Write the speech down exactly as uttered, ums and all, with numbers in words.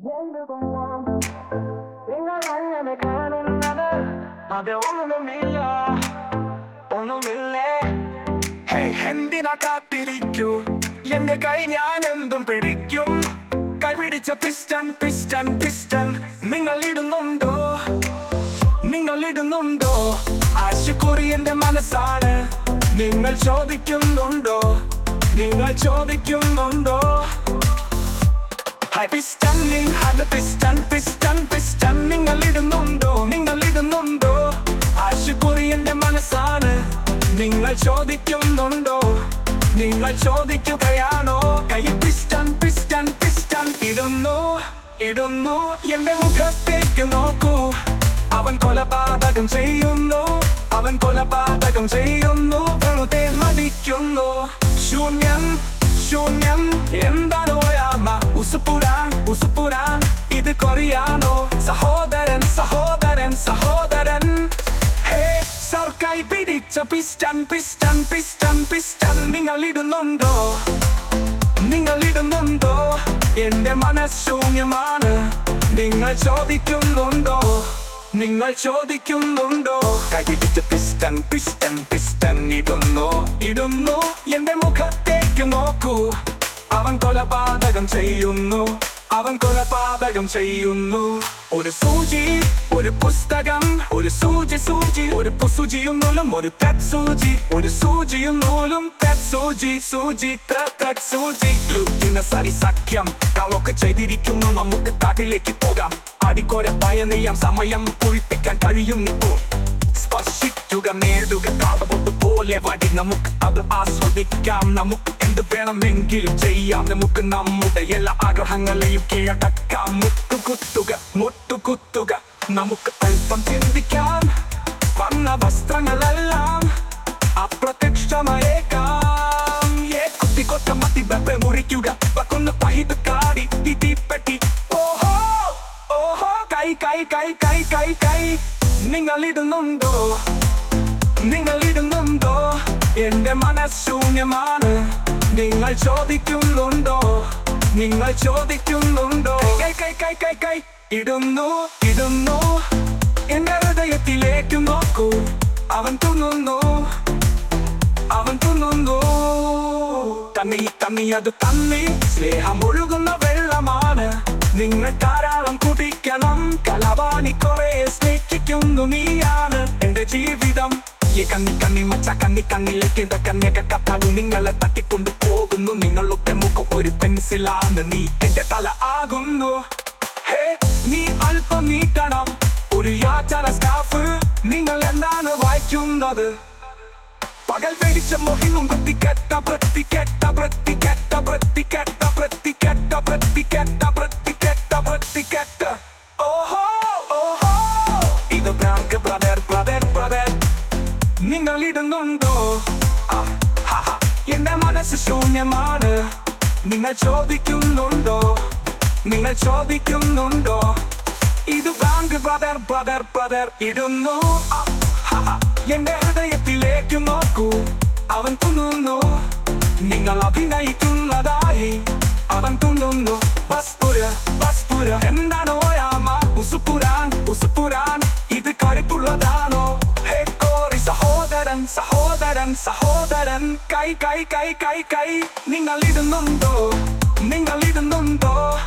നിങ്ങൾ കാണുന്നത് അത് ഒന്നുമില്ല, ഒന്നുമില്ലേ. ഹേയ്, എന്തിനാ കാത്തിരിക്കൂ, എന്റെ കൈ ഞാൻ എന്തും പിടിക്കും. കൈപിടിച്ച പിസ്റ്റൺ പിസ്റ്റൺ പിസ്റ്റൺ നിങ്ങൾ ഇടുന്നുണ്ടോ, നിങ്ങൾ ഇടുന്നുണ്ടോ? ആശുക്കുറി എന്റെ മനസ്സാണ്, നിങ്ങൾ ചോദിക്കുന്നുണ്ടോ, നിങ്ങൾ ചോദിക്കുന്നുണ്ടോ? ഹായ് പിസ്റ്റണിൽ അത് പിസ്റ്റൺ പിസ്റ്റൺ പിസ്റ്റൺ നിങ്ങൾ ഇടുന്നുണ്ടോ, നിങ്ങൾ ഇടുന്നുണ്ടോ? ആശുക്കുറി എന്റെ മനസ്സാണ്, നിങ്ങൾ ചോദിക്കുന്നുണ്ടോ, നിങ്ങൾ ചോദിക്കുകയാണോ? കൈ പിസ്റ്റൺ പിസ്റ്റൺ പിസ്റ്റൺ ഇടുന്നു, ഇടുന്നു. എന്റെ മുഖത്തേക്ക് നോക്കൂ, അവൻ കൊലപാതകം ചെയ്യുന്നു, അവൻ കൊലപാതകം ചെയ്യുന്നു. വെറുതെ മടിക്കുന്നു. ശൂന്യം ശൂന്യം എന്താണോ യാമ? ഉസുപുരാൻ ഉസുപുരാൻ ഇത് കൊറിയാനോ? സഹോദരൻ സഹോദരൻ സഹോദരൻ. ഹേ സർ, കൈ പിടിച്ച പിസ്റ്റൺ പിസ്റ്റൺ പിസ്റ്റൺ പിസ്റ്റൺ നിങ്ങൾ ഇടുന്നുണ്ടോ, നിങ്ങൾ ഇടുന്നുണ്ടോ? എന്റെ മനസ്സ് ശൂന്യമാണ്, നിങ്ങൾ ചോദിക്കുന്നുണ്ടോ, നിങ്ങൾ ചോദിക്കുന്നുണ്ടോ? കൈ പിടിച്ച പിസ്റ്റൺ പിസ്റ്റൺ പിസ്റ്റൺ ഇടുന്നു, ഇടുന്നു. എന്റെ മുഖത്തേക്ക് നോക്കൂ, അവൻ കൊലപാതകം ചെയ്യുന്നു, അവൻ കൊലപാതകം ചെയ്യുന്നു. ഒരു സൂചി, ഒരു പുസ്തകം, ഒരു സൂചി സൂചി, ഒരു പുസൂചിയും നൂലും, ഒരു പെറ്റ് സൂചി, ഒരു സൂചിയും നൂലും, പെറ്റ് സൂചി സൂചി പെറ്റ് സൂചി. ലുക്കിന സരി സഖ്യം കളൊക്കെ ചെയ്തിരിക്കുന്നു, നമുക്ക് കാട്ടിലേക്ക് പോകാം. അടിക്കൊര പയനെയ്യാം, സമയം കുഴിപ്പിക്കാൻ കഴിയും ഇപ്പോൾ. സ്പർശിക്കുക, നേടുക, കാതപൊട്ട് പോലെ വടി. നമുക്ക് അത് ആസ്വദിക്കാം, നമുക്ക് എന്ത് വേണമെങ്കിലും ചെയ്യാം. നമുക്ക് നമ്മുടെ എല്ലാ ആഗ്രഹങ്ങളെയും കീഴടക്കാം. മുട്ടുകുത്തുക, മുട്ടുകുത്തുക, നമുക്ക് അല്പം ചിന്തിക്കാം. വന്ന വസ്ത്രങ്ങളെല്ലാം അപ്രത്യക്ഷമായേക്കാം. ഏ കുത്തിക്കൊറ്റ മത്തി വെപ്പ മുറിക്കുക, വക്കുന്ന പഹിത് കാടി തീപ്പെട്ടി. ഓഹോ ഓഹോ, കൈ കൈ കൈ കൈ കൈ കൈ നിങ്ങൾ ഇടുന്നുണ്ടോ, നിങ്ങൾ ഇടുന്നുണ്ടോ? എന്റെ മനസ്സ് ശൂന്യമാണ്, നിങ്ങൾ ചോദിക്കുന്നുണ്ടോ, നിങ്ങൾ ചോദിക്കുന്നുണ്ടോ? കൈ കൈ കൈ കൈ കൈ ഇടുന്നു, ഇടുന്നു. എന്റെ ഹൃദയത്തിലേക്ക് നോക്കൂ, അവൻ തുന്നുന്നു, അവൻ തുന്നുന്നു. തണ്ണി തണ്ണി അത് തണ്ണി, സ്നേഹം ഒഴുകുന്ന വെള്ളമാണ്. നിങ്ങൾ ധാരാളം കുടിക്കണം. കലവാണി കുറെ സ്നേഹിക്കുന്നു, നീയാണ് എന്റെ ജീവിതം. ഈ കണ്ണി കണ്ണി മച്ച കണ്ണി കണ്ണിലേക്ക് എന്റെ കണ്ണിയൊക്കെ കത്താകും. നിങ്ങളെ തട്ടിക്കൊണ്ടു പോകുന്നു, നിങ്ങളുടെ മുഖം ഒരു പെൻസിലാണ്, നീ എന്റെ തല ആകുന്നു. ഹേ, നീ അല്പം നീട്ടണം, ഒരു യാചന സ്കാഫ്. നിങ്ങൾ എന്താണ് വായിക്കുന്നത്? പകൽ വെടിച്ച മോഹിനും വൃത്തികെട്ട വൃത്തികെട്ട വൃത്തികെട്ട വൃത്തികെട്ട വൃത്തികെട്ട വൃത്തികെട്ട വൃത്തികെട്ട വൃത്തികെട്ട. ഓഹോ ഓഹോ, ഇത് ബ്രാങ്ക് ബ്രദർ ബ്രദർ ബ്രദർ നിങ്ങൾ ഇടുന്നുണ്ടോ? എന്റെ മനസ്സ് ശൂന്യമാണ്, നിങ്ങൾ ചോദിക്കുന്നുണ്ടോ, നിങ്ങൾ ചോദിക്കുന്നുണ്ടോ? ഇത് ബ്രാങ്ക് ബ്രദർ ബ്രദർ ബ്രദർ ഇടുന്നു. എന്റെ ഹൃദയത്തിലേക്ക് നോക്കൂ, അവൻ തുന്നുന്നു, നിങ്ങൾ അഭിനയിക്കുന്നതായി അവൻ തുന്നുന്നു. ബസ്പുര ബസ്പുര എന്താണോ യാമ? ഉസുപുരാൻ ഉസുപുരാൻ ഇത് കരുത്തുള്ളതാണോ? ഹേ കോറി സഹോദരൻ സഹോദരൻ സഹോദരൻ. കൈ കൈ കൈ കൈ കൈ നിങ്ങൾ ഇടുന്നുണ്ടോ, നിങ്ങൾ ഇടുന്നുണ്ടോ?